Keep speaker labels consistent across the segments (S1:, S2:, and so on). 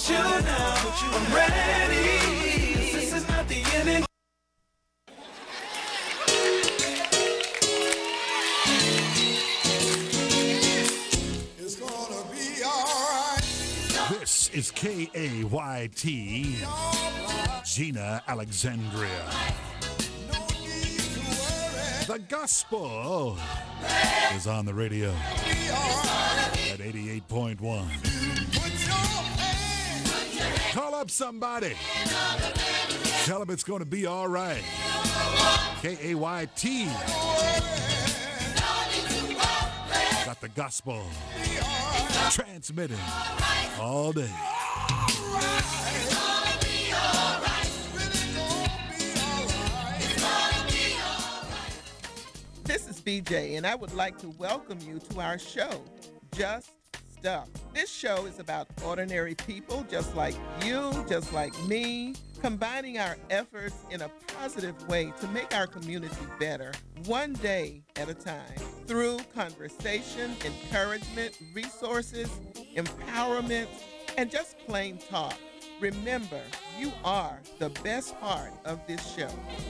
S1: you now. I'm ready. This is not the end.
S2: It's gonna be alright.
S3: This is KAYT, Gina Alexandria.
S2: No need to worry.
S3: The gospel is on the radio
S2: Be alright.
S3: at 88.1.
S2: Put your hand.
S3: Call up somebody. Tell them it's going to be all right. KAYT. Got the gospel transmitting all day.
S4: This is BJ, and I would like to welcome you to our show, Just Stuff. This show is about ordinary people just like you, just like me, combining our efforts in a positive way to make our community better, one day at a time, through conversation, encouragement, resources, empowerment, and just plain talk. Remember, you are the best part of this show.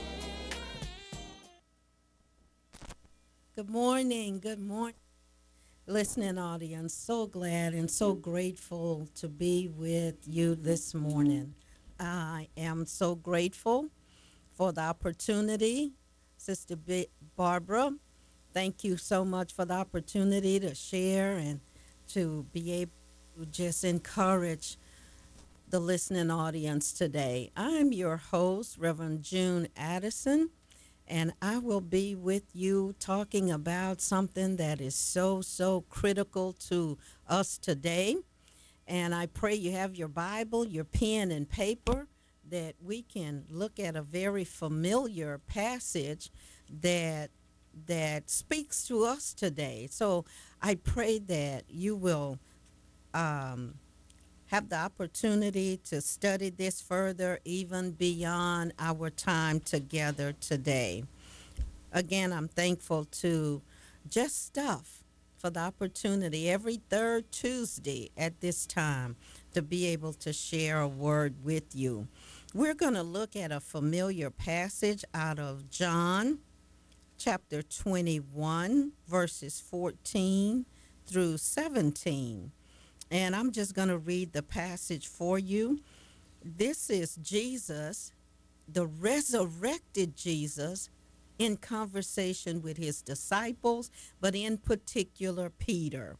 S5: Good morning. Good morning, listening audience. So glad and so grateful to be with you this morning. I am so grateful for the opportunity. Sister Barbara, thank you so much for the opportunity to share and to be able to just encourage the listening audience today. I'm your host, Reverend June Addison, and I will be with you talking about something that is so critical to us today. And I pray you have your Bible, your pen and paper, that we can look at a very familiar passage that speaks to us today. So I pray that you will have the opportunity to study this further, even beyond our time together today. Again, I'm thankful to Just Stuff for the opportunity every third Tuesday at this time to be able to share a word with you. We're going to look at a familiar passage out of John chapter 21, verses 14 through 17. And I'm just going to read the passage for you. This is Jesus, the resurrected Jesus, in conversation with his disciples, but in particular Peter.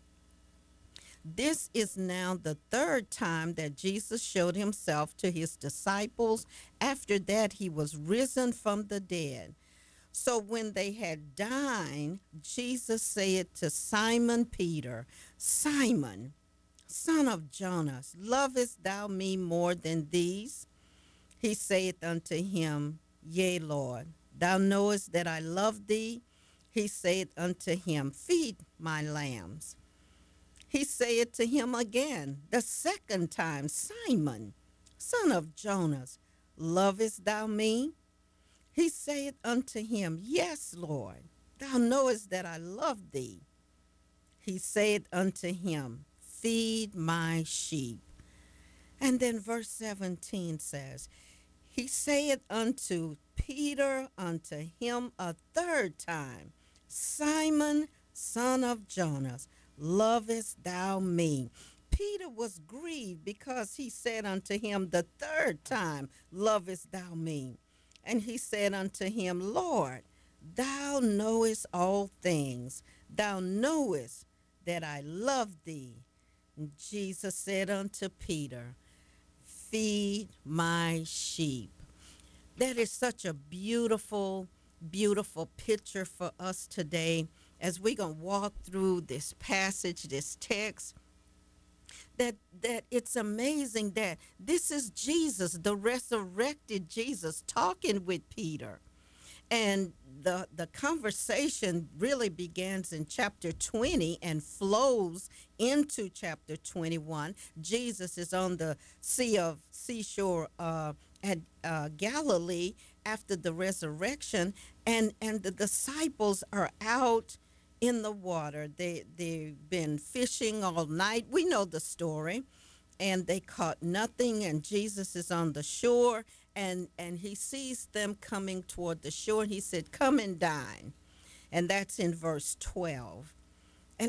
S5: This is now the third time that Jesus showed himself to his disciples. After that, he was risen from the dead. So when they had dined, Jesus said to Simon Peter, Simon, son of Jonas, lovest thou me more than these? He saith unto him, Yea, Lord, thou knowest that I love thee. He saith unto him, Feed my lambs. He saith to him again, the second time, Simon, son of Jonas, lovest thou me? He saith unto him, Yes, Lord, thou knowest that I love thee. He saith unto him, Feed my sheep. And then verse 17 says, He saith unto Peter, unto him a third time, Simon, son of Jonas, lovest thou me? Peter was grieved because he said unto him the third time, Lovest thou me? And he said unto him, Lord, thou knowest all things. Thou knowest that I love thee. And Jesus said unto Peter, Feed my sheep. That is such a beautiful, beautiful picture for us today as we're going to walk through this passage, this text, that it's amazing that this is Jesus, the resurrected Jesus, talking with Peter. And the conversation really begins in chapter 20 and flows into chapter 21. Jesus is on the seashore at Galilee after the resurrection, and the disciples are out in the water. They've been fishing all night. We know the story. and they caught nothing, and Jesus is on the shore, and he sees them coming toward the shore, and he said, come and dine. And that's in verse 12. And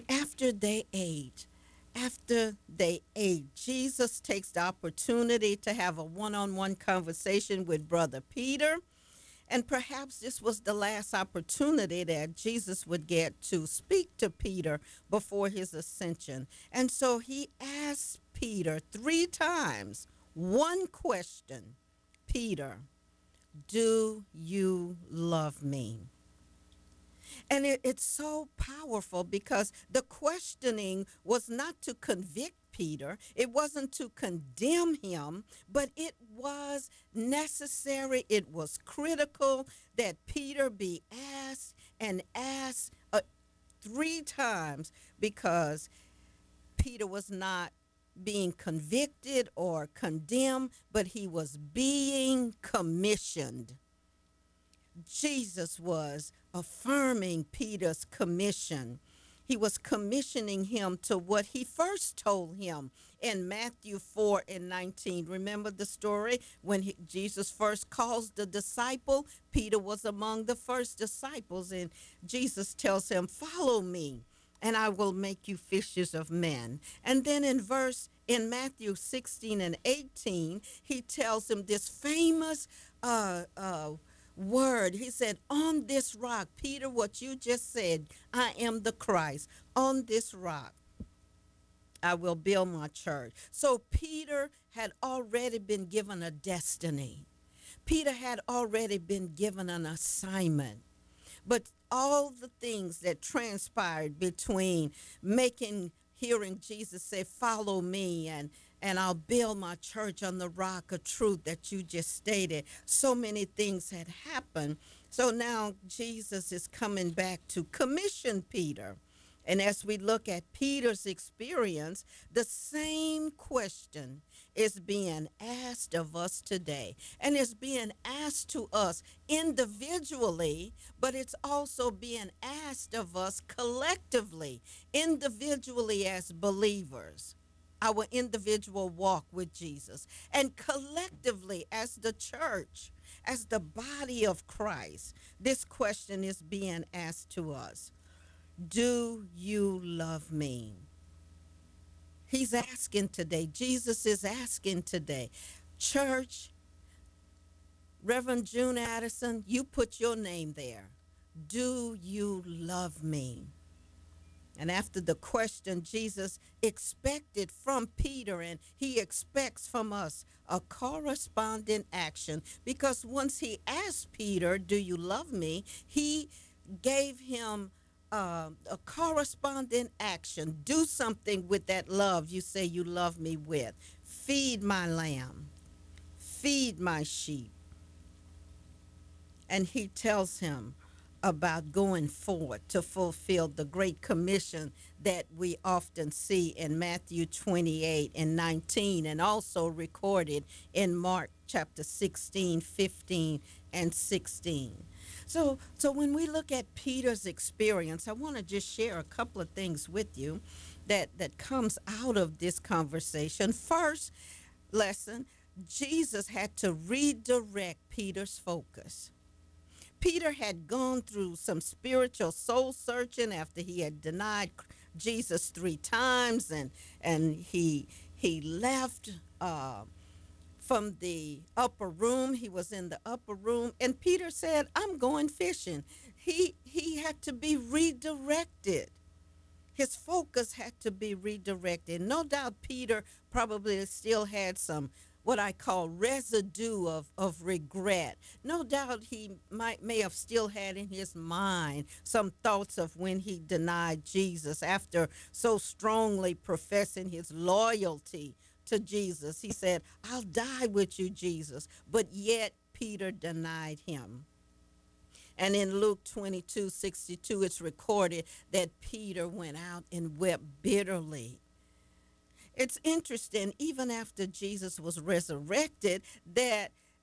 S5: after they ate, Jesus takes the opportunity to have a one-on-one conversation with Brother Peter. And perhaps this was the last opportunity that Jesus would get to speak to Peter before his ascension. And so he asked Peter 3 times one question: Peter, do you love me? And it's so powerful because the questioning was not to convict Peter, it wasn't to condemn him, but it was necessary, it was critical that Peter be asked and asked 3 times, because Peter was not being convicted or condemned, but he was being commissioned. Jesus was affirming Peter's commission. He was commissioning him to what he first told him in Matthew 4:19. Remember the story when Jesus first calls the disciple? Peter was among the first disciples, and Jesus tells him, follow me, and I will make you fishers of men. And then in Matthew 16:18, he tells him this famous word. He said, on this rock, Peter, what you just said, I am the Christ. On this rock, I will build my church. So Peter had already been given a destiny. Peter had already been given an assignment. But all the things that transpired between hearing Jesus say, follow me, and I'll build my church on the rock of truth that you just stated. So many things had happened. So now Jesus is coming back to commission Peter. And as we look at Peter's experience, the same question is being asked of us today. And it's being asked to us individually, but it's also being asked of us collectively, individually as believers, our individual walk with Jesus, and collectively as the church, as the body of Christ. This question is being asked to us. Do you love me? He's asking today. Jesus is asking today. Church, Reverend June Addison, you put your name there. Do you love me? And after the question, Jesus expected from Peter, and he expects from us, a corresponding action. Because once he asked Peter, do you love me? He gave him a corresponding action. Do something with that love you say you love me with. Feed my lamb. Feed my sheep. And he tells him about going forward to fulfill the Great Commission that we often see in Matthew 28:19, and also recorded in Mark chapter 16, 15, and 16. So when we look at Peter's experience, I want to just share a couple of things with you that comes out of this conversation. First lesson, Jesus had to redirect Peter's focus. Peter had gone through some spiritual soul searching after he had denied Jesus 3 times, and he left from the upper room. He was in the upper room, and Peter said, I'm going fishing. He had to be redirected. His focus had to be redirected. No doubt Peter probably still had some what I call residue of regret. No doubt he may have still had in his mind some thoughts of when he denied Jesus after so strongly professing his loyalty to Jesus. He said, I'll die with you, Jesus. But yet Peter denied him. And in Luke 22:62, it's recorded that Peter went out and wept bitterly. It's interesting, even after Jesus was resurrected, that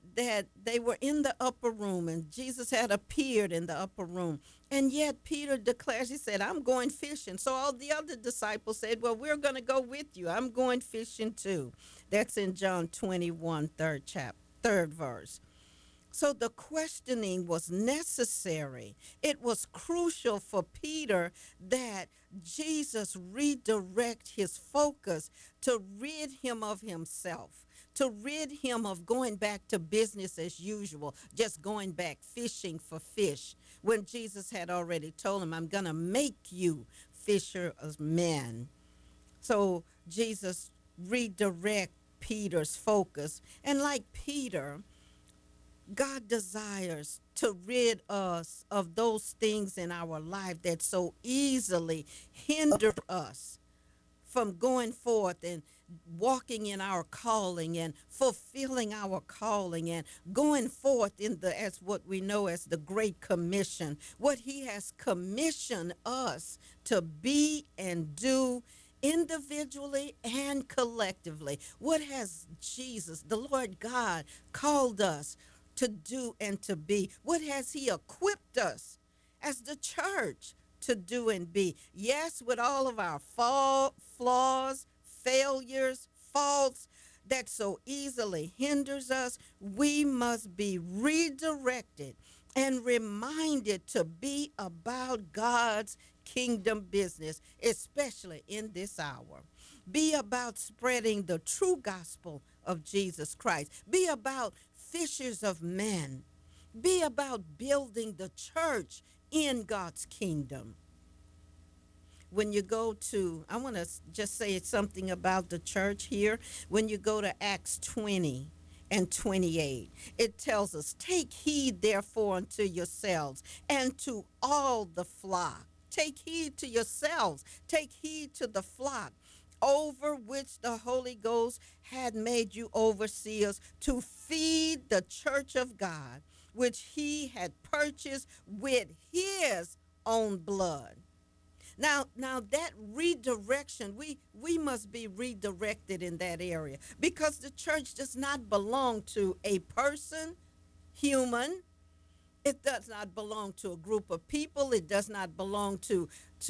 S5: that they were in the upper room and Jesus had appeared in the upper room. And yet Peter declares, he said, I'm going fishing. So all the other disciples said, well, we're going to go with you. I'm going fishing too. That's in John 21, third verse. So the questioning was necessary. It was crucial for Peter that Jesus redirect his focus to rid him of himself, to rid him of going back to business as usual, just going back fishing for fish, when Jesus had already told him, I'm going to make you fisher of men. So Jesus redirect Peter's focus. And like Peter, God desires to rid us of those things in our life that so easily hinder us from going forth and walking in our calling and fulfilling our calling and going forth in the, as what we know as the Great Commission, what he has commissioned us to be and do individually and collectively. What has Jesus, the Lord God, called us to do and to be? What has he equipped us as the church to do and be? Yes, with all of our flaws, failures, faults that so easily hinders us, we must be redirected and reminded to be about God's kingdom business, especially in this hour. Be about spreading the true gospel of Jesus Christ. Be about fishers of men. Be about building the church in God's kingdom. When you go to, I want to just say something about the church here. When you go to Acts 20 and 28, it tells us, take heed therefore unto yourselves and to all the flock. Take heed to yourselves. Take heed to the flock over which the Holy Ghost had made you overseers to feed the church of God, which he had purchased with his own blood. Now that redirection, we must be redirected in that area, because the church does not belong to a person, human. It does not belong to a group of people. It does not belong to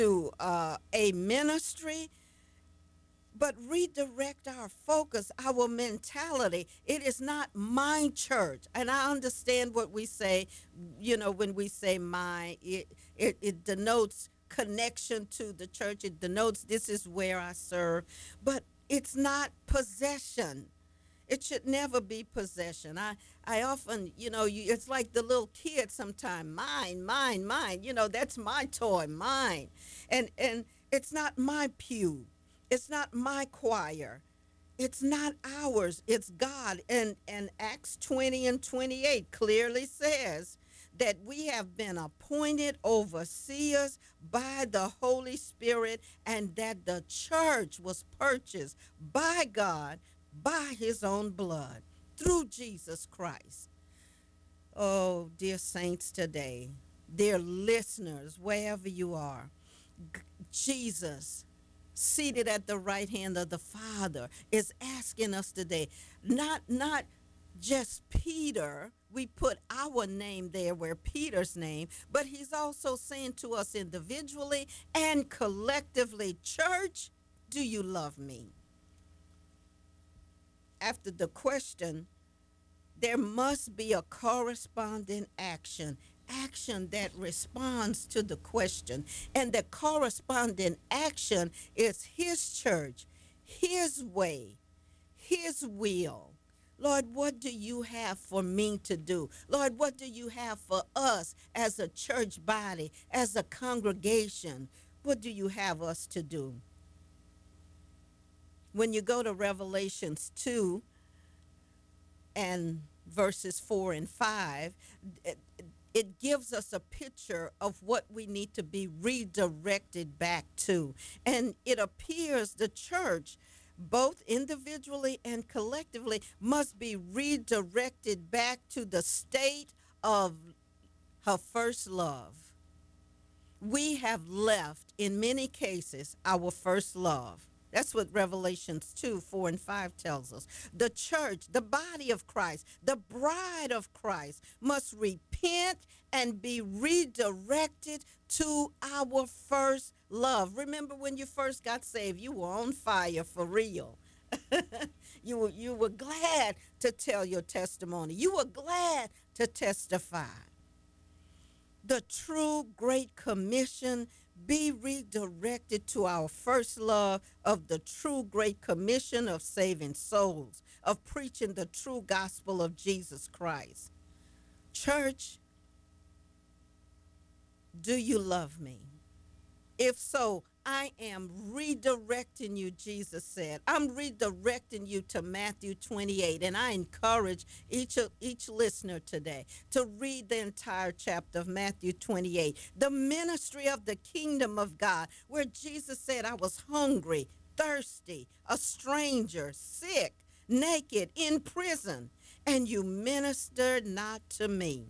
S5: a ministry. But redirect our focus, our mentality. It is not my church. And I understand what we say, when we say my, it denotes connection to the church. It denotes this is where I serve. But it's not possession. It should never be possession. I often, it's like the little kid sometimes, mine, mine, mine. That's my toy, mine. And it's not my pew. It's not my choir. It's not ours. It's God. And Acts 20 and 28 clearly says that we have been appointed overseers by the Holy Spirit, and that the church was purchased by God by his own blood through Jesus Christ. Oh, dear saints today, dear listeners, wherever you are, Jesus, seated at the right hand of the Father, is asking us today, not just Peter, we put our name there where Peter's name, but he's also saying to us individually and collectively, church, do you love me? After the question, there must be a corresponding action that responds to the question. And the corresponding action is his church, his way, his will. Lord, what do you have for me to do? Lord, what do you have for us as a church body, as a congregation? What do you have us to do? When you go to Revelations 2 and verses 4 and 5, it gives us a picture of what we need to be redirected back to. And it appears the church, both individually and collectively, must be redirected back to the state of her first love. We have left, in many cases, our first love. That's what Revelations 2, 4, and 5 tells us. The church, the body of Christ, the bride of Christ must repent and be redirected to our first love. Remember when you first got saved, you were on fire for real. You were glad to tell your testimony. You were glad to testify. The true Great Commission be redirected to our first love of the true Great Commission of saving souls, of preaching the true gospel of Jesus Christ. Church, do you love me? If so, I am redirecting you, Jesus said. I'm redirecting you to Matthew 28. And I encourage each listener today to read the entire chapter of Matthew 28, the ministry of the kingdom of God, where Jesus said, I was hungry, thirsty, a stranger, sick, naked, in prison, and you ministered not to me.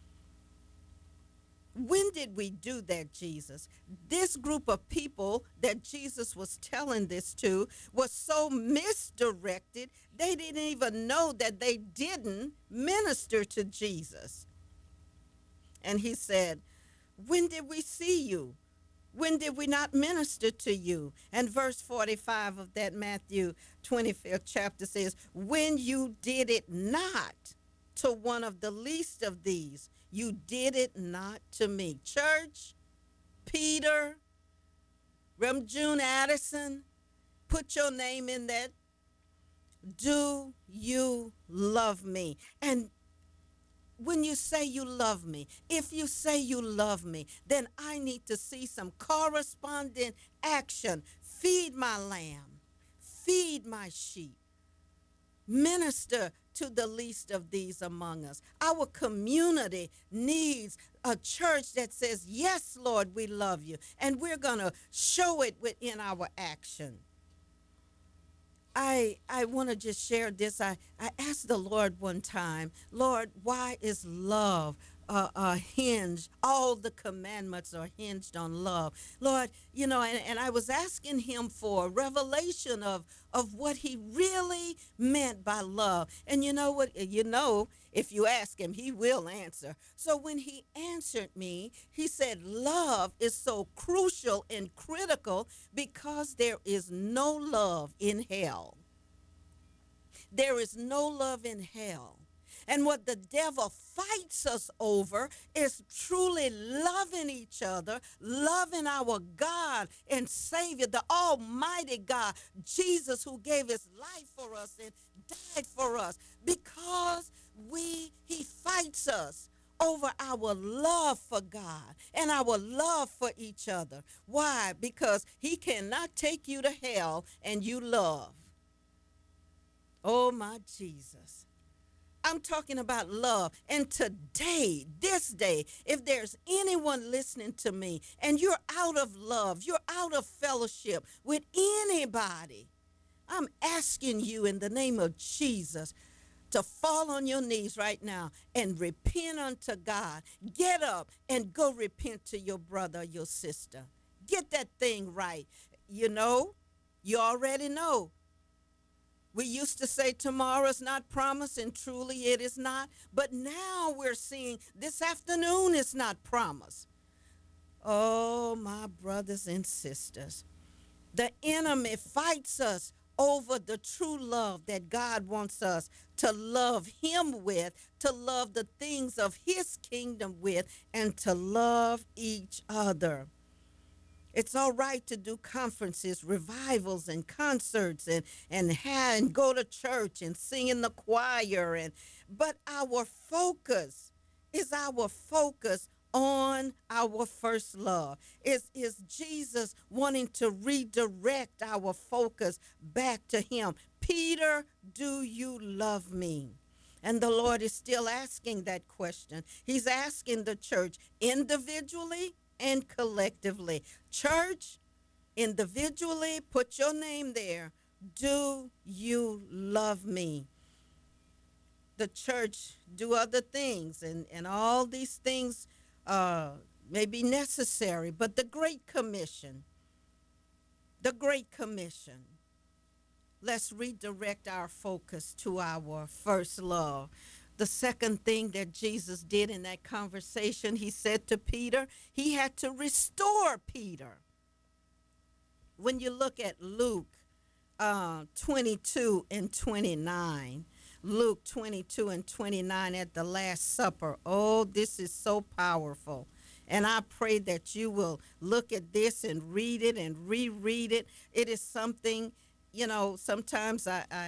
S5: When did we do that, Jesus? This group of people that Jesus was telling this to was so misdirected, they didn't even know that they didn't minister to Jesus. And he said, when did we see you? When did we not minister to you? And verse 45 of that Matthew 25th chapter says, when you did it not to one of the least of these, you did it not to me. Church, Peter, Reverend June Addison, put your name in that. Do you love me? And when you say you love me, if you say you love me, then I need to see some corresponding action. Feed my lamb, feed my sheep. Minister to the least of these among us. Our community needs a church that says, yes, Lord, we love you. And we're going to show it within our action. I want to just share this. I asked the Lord one time, Lord, why is love hinged? All the commandments are hinged on love. Lord, you know, and I was asking him for a revelation of what he really meant by love. And you know what? You know, if you ask him, he will answer. So when he answered me, he said, love is so crucial and critical because there is no love in hell. There is no love in hell. And what the devil fights us over is truly loving each other, loving our God and Savior, the Almighty God, Jesus, who gave his life for us and died for us, because he fights us over our love for God and our love for each other. Why? Because he cannot take you to hell and you love. Oh, my Jesus. I'm talking about love. And today, this day, if there's anyone listening to me and you're out of love, you're out of fellowship with anybody, I'm asking you in the name of Jesus to fall on your knees right now and repent unto God. Get up and go repent to your brother or your sister. Get that thing right. You know, you already know. We used to say tomorrow's not promised, and truly it is not. But now we're seeing this afternoon is not promised. Oh, my brothers and sisters, the enemy fights us over the true love that God wants us to love him with, to love the things of his kingdom with, and to love each other. It's all right to do conferences, revivals, and concerts, and go to church and sing in the choir, but our focus is on our first love. Is Jesus wanting to redirect our focus back to him? Peter, do you love me? And the Lord is still asking that question. He's asking the church individually and collectively. Church, individually, put your name there. Do you love me? The church do other things, and all these things may be necessary, but the Great Commission, let's redirect our focus to our first love. The second thing that Jesus did in that conversation, he said to Peter, he had to restore Peter. When you look at Luke 22 and 29, Luke 22 and 29 at the Last Supper. Oh, this is so powerful. And I pray that you will look at this and read it and reread it. It is something, you know, sometimes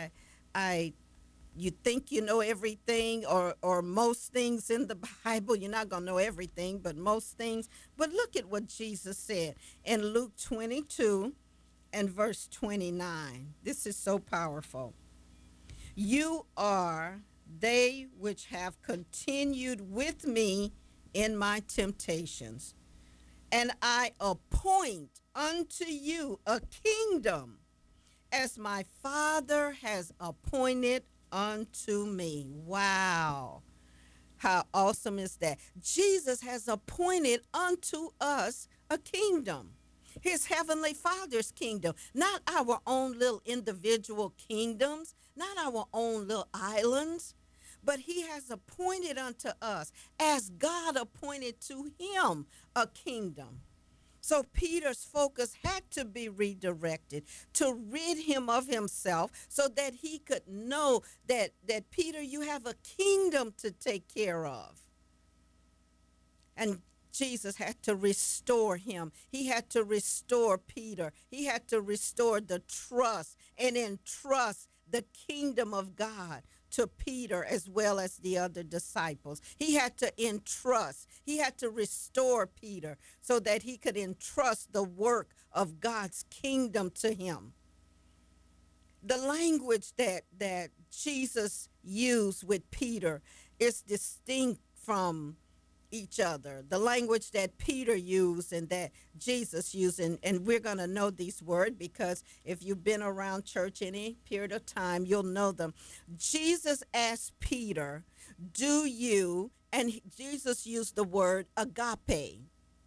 S5: you think you know everything or most things in the Bible. You're not going to know everything, but most things. But look at what Jesus said in Luke 22 and verse 29. This is so powerful. You are they which have continued with me in my temptations, and I appoint unto you a kingdom as my Father has appointed unto me. Wow. How awesome is that? Jesus has appointed unto us a kingdom. His heavenly Father's kingdom, not our own little individual kingdoms, not our own little islands, but he has appointed unto us, as God appointed to him, a kingdom. So Peter's focus had to be redirected to rid him of himself so that he could know that Peter, you have a kingdom to take care of. And Jesus had to restore him. He had to restore Peter. He had to restore the trust and entrust the kingdom of God to Peter as well as the other disciples. He had to entrust. He had to restore Peter so that he could entrust the work of God's kingdom to him. The language that Jesus used with Peter is distinct from each other. The language that Peter used and that Jesus used, and we're going to know these words because if you've been around church any period of time, you'll know them. Jesus asked Peter, do you, and Jesus used the word agape.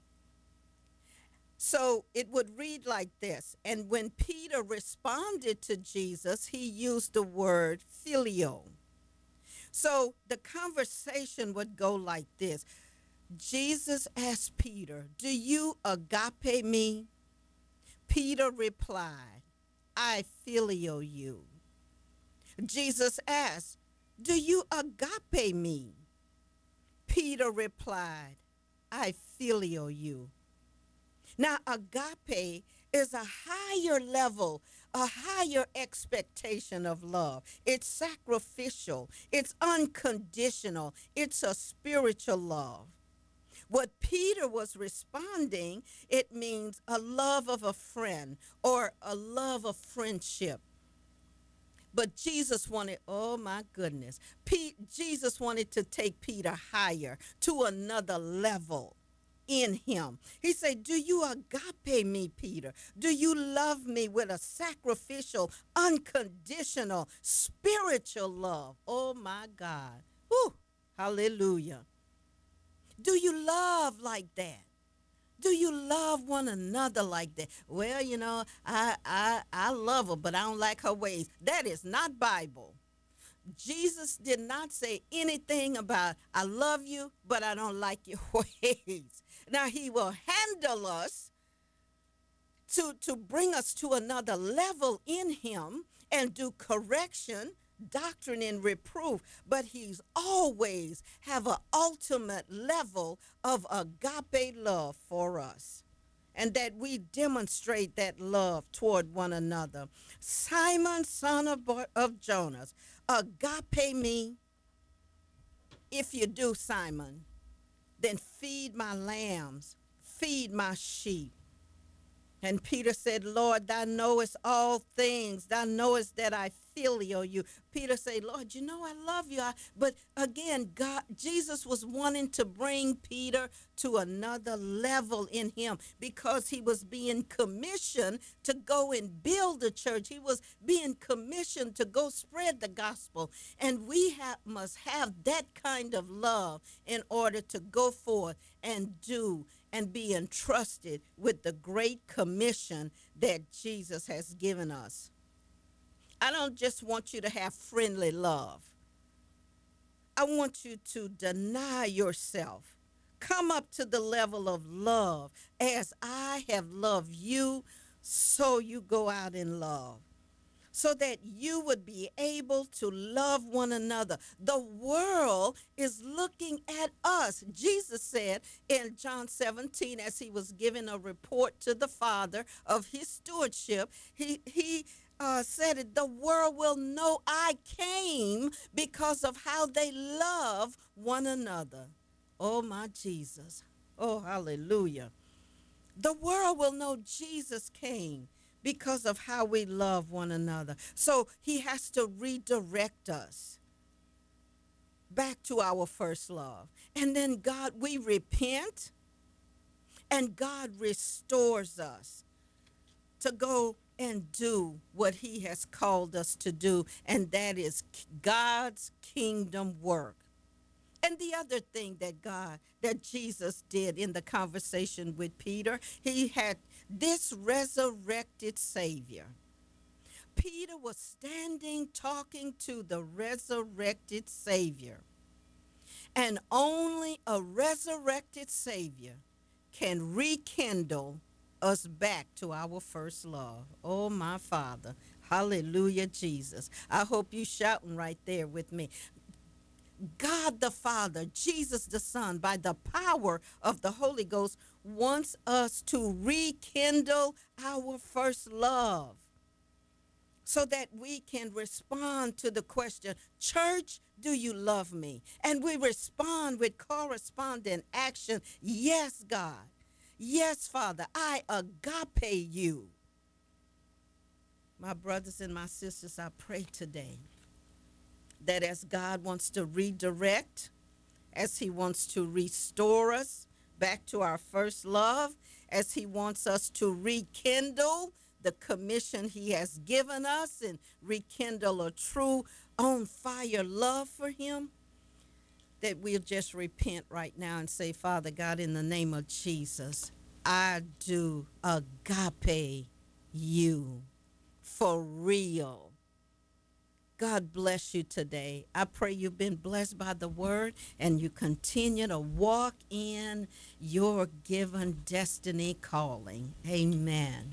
S5: So it would read like this. And when Peter responded to Jesus, he used the word phileo. So the conversation would go like this. Jesus asked Peter, do you agape me? Peter replied, I phileo you. Jesus asked, do you agape me? Peter replied, I phileo you. Now, agape is a higher level, a higher expectation of love. It's sacrificial, it's unconditional, it's a spiritual love. What Peter was responding, it means a love of a friend or a love of friendship. But Jesus wanted, oh my goodness, Jesus wanted to take Peter higher to another level in him. He said, do you agape me, Peter? Do you love me with a sacrificial, unconditional, spiritual love? Oh my God. Whew, hallelujah. Do you love like that? Do you love one another like that? Well, you know, I love her, but I don't like her ways. That is not Bible. Jesus did not say anything about, I love you, but I don't like your ways. Now, he will handle us to bring us to another level in him and do correction, doctrine, and reproof, but he's always have an ultimate level of agape love for us, and that we demonstrate that love toward one another. Simon, son of Jonas, agape me. If you do, Simon, then feed my lambs, feed my sheep. And Peter said, Lord, thou knowest all things. Thou knowest that I phileo you. Peter said, Lord, you know I love you. But again, Jesus was wanting to bring Peter to another level in him because he was being commissioned to go and build a church. He was being commissioned to go spread the gospel. And we must have that kind of love in order to go forth and do and be entrusted with the great commission that Jesus has given us. I don't just want you to have friendly love. I want you to deny yourself. Come up to the level of love. As I have loved you, so you go out in love, so that you would be able to love one another. The world is looking at us. Jesus said in John 17, as he was giving a report to the Father of his stewardship, he said it, the world will know I came because of how they love one another. Oh, my Jesus. Oh, hallelujah. The world will know Jesus came because of how we love one another. So he has to redirect us back to our first love. And then God, we repent, and God restores us to go and do what he has called us to do, and that is God's kingdom work. And the other thing that Jesus did in the conversation with Peter, he had this resurrected Savior. Peter was standing talking to the resurrected Savior. And only a resurrected Savior can rekindle us back to our first love. Oh, my Father. Hallelujah, Jesus. I hope you shouting right there with me. God the Father, Jesus the Son, by the power of the Holy Ghost, wants us to rekindle our first love so that we can respond to the question, church, do you love me? And we respond with corresponding action. Yes, God. Yes, Father, I agape you. My brothers and my sisters, I pray today that as God wants to redirect, as he wants to restore us back to our first love, as he wants us to rekindle the commission he has given us and rekindle a true on fire love for him, that we'll just repent right now and say, Father God, in the name of Jesus, I do agape you for real. God bless you today. I pray you've been blessed by the word and you continue to walk in your given destiny calling. Amen.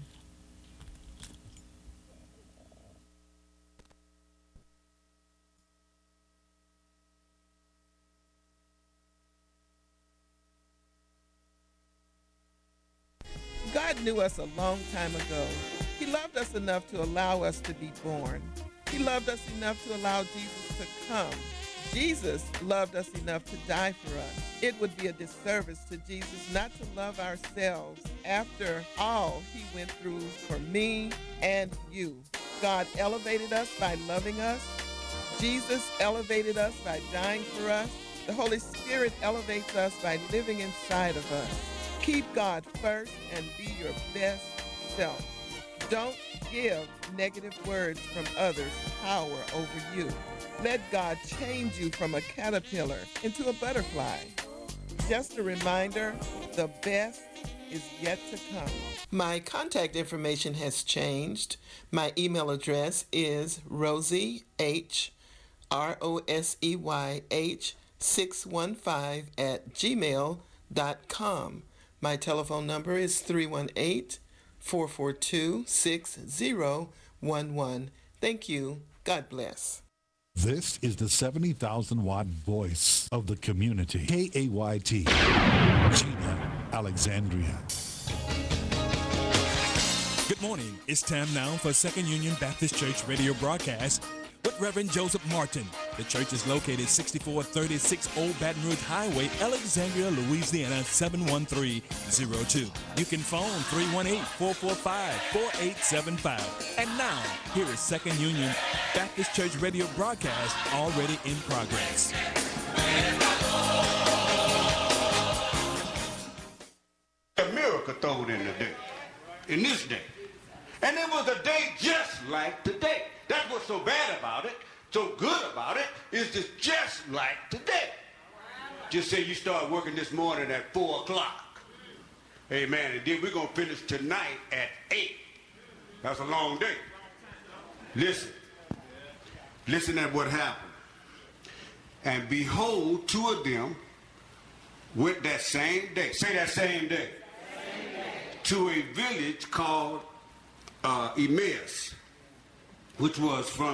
S4: God knew us a long time ago. He loved us enough to allow us to be born. He loved us enough to allow Jesus to come. Jesus loved us enough to die for us. It would be a disservice to Jesus not to love ourselves after all he went through for me and you. God elevated us by loving us. Jesus elevated us by dying for us. The Holy Spirit elevates us by living inside of us. Keep God first and be your best self. Don't give negative words from others power over you. Let God change you from a caterpillar into a butterfly. Just a reminder, the best is yet to come. My contact information has changed. My email address is Rosie H, ROSEYH615 @gmail.com. My telephone number is 318-442-6011. Thank you. God bless.
S3: This is the 70,000-watt voice of the community. KAYT, Gina, Alexandria.
S6: Good morning. It's time now for Second Union Baptist Church radio broadcast with Reverend Joseph Martin. The church is located 6436 Old Baton Rouge Highway, Alexandria, Louisiana 71302. You can phone 318-445-4875. And now, here is Second Union Baptist Church radio broadcast already in progress.
S7: A miracle thrown in the day, in this day. And it was a day just like today. That's what's so bad about it, so good about it, is just like today. Just say you start working this morning at 4 o'clock. Amen. And then we're going to finish tonight at 8. That's a long day. Listen, Listen at what happened. And behold, two of them went that same day. Say that same day. To a village called Emmaus, which was from